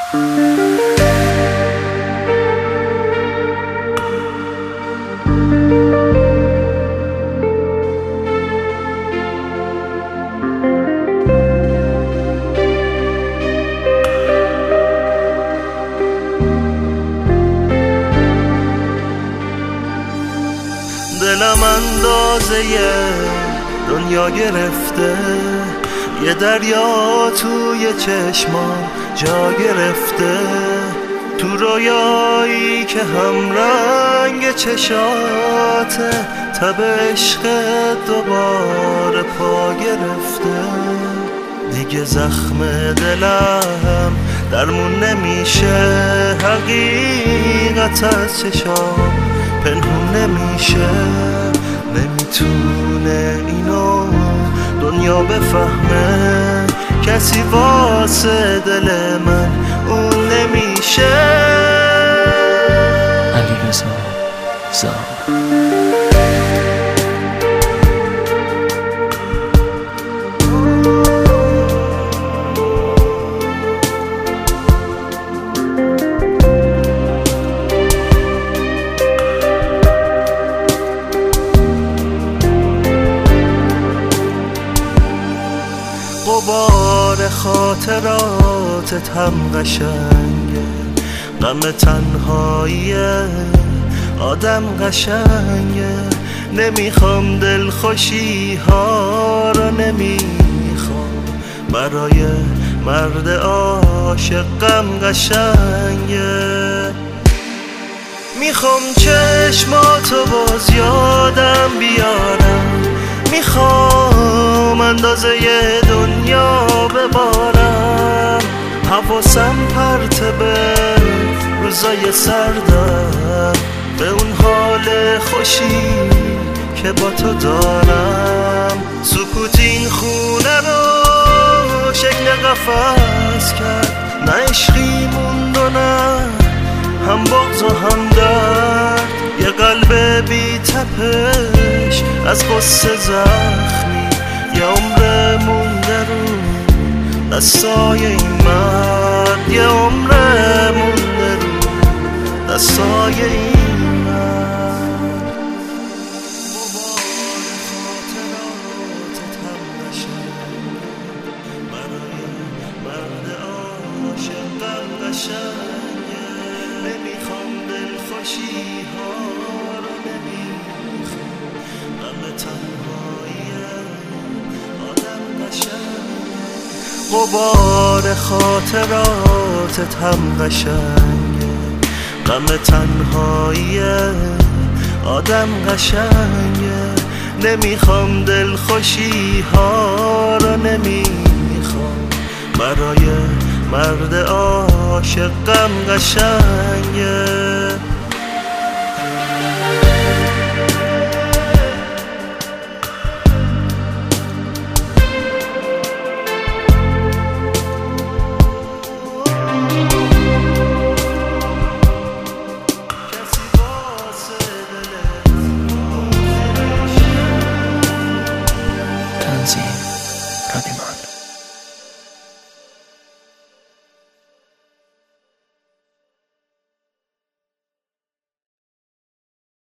دلم اندازه دنیا گرفته، یه دریا توی چشمام جا گرفته، تو رویایی که هم رنگ چشاته، تب عشق دوباره پا گرفته. دیگه زخم دلم درمون نمیشه، حقیقت از چشام پنهون نمیشه. نمیتونه اینو دنیا بفهمه، کسی واسه دل من اون نمیشه. علیرضا زام. غبار خاطراتت هم قشنگه، غم تنهایی آدم قشنگه. نمیخوام دلخوشی ها رو، نمیخوام، برای مرد عاشق غم قشنگه. میخوام چشماتو باز یادم بیارم، میخوام اندازه دنیا ببارم. حواسم پرت به روزای سردم، به اون حال خوشی که با تو دارم. سکوت این خونه رو شکل قفس کرد، نه عشقی موند و نه هم بغض و هم درد. یه قلب بی تپش از غصه زخمی، یه عمر مونده رو دستای این مرد، یه عمر مونده رو دستای این مرد. غبار خاطراتت هم قشنگه، برای مرد عاشق غم قشنگه. نمیخوام دلخوشی ها رو، نمیخوام غم تنهایی آدم قشنگه. غبار خاطراتت هم قشنگه، غم تنهایی آدم قشنگه. نمیخوام دلخوشی ها رو، نمیخوام، برای مرد عاشق غم قشنگه.